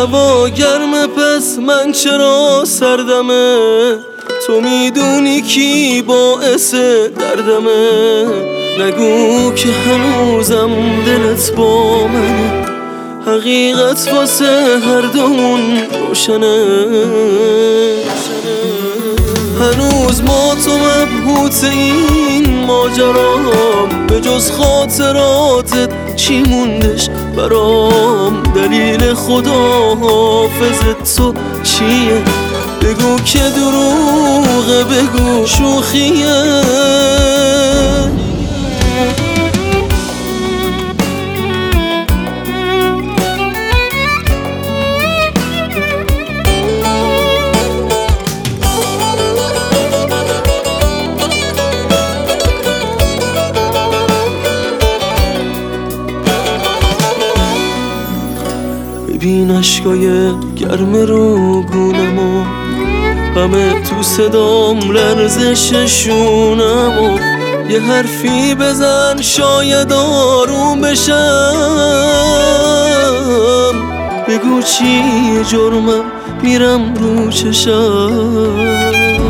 هوا گرمه پس من چرا سردمه، تو میدونی کی باعث دردمه. نگو که هنوزم دلت با منه، حقیقت واسه هر دومون روشنه. هنوز ما تو مبهوت این ماجرام، به جز خاطراتت چی موندش برام؟ دلیل خدا حافظت تو چیه؟ بگو که دروغه، بگو شوخیه. ببین اشکای گرم رو گونمو، همه تو صدام لرزششونمو. یه حرفی بزن شاید آروم بشم، بگو چیه جرمم میرم رو چشم.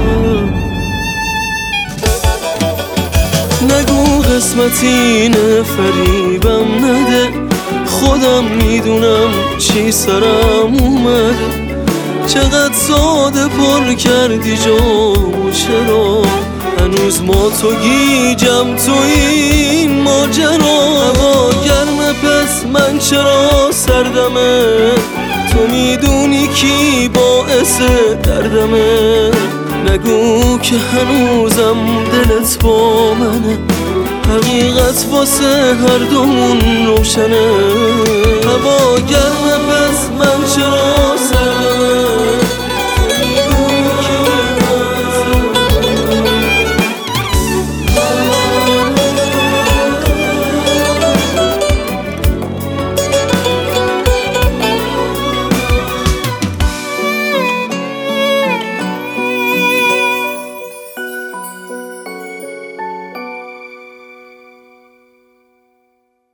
نگو قسمت اینه فریبم نده، خودم میدونم چی سرم اومده. چقدر ساده پر کردی جامو، چرا هنوز ما تو گیجم تو این ماجرا؟ هوا گرمه پس من چرا سردمه، تو میدونی کی باعث دردمه. نگو که هنوزم دلت با منه، حقیقت واسه هر دومون روشنه. هوا گرمه پس من چرا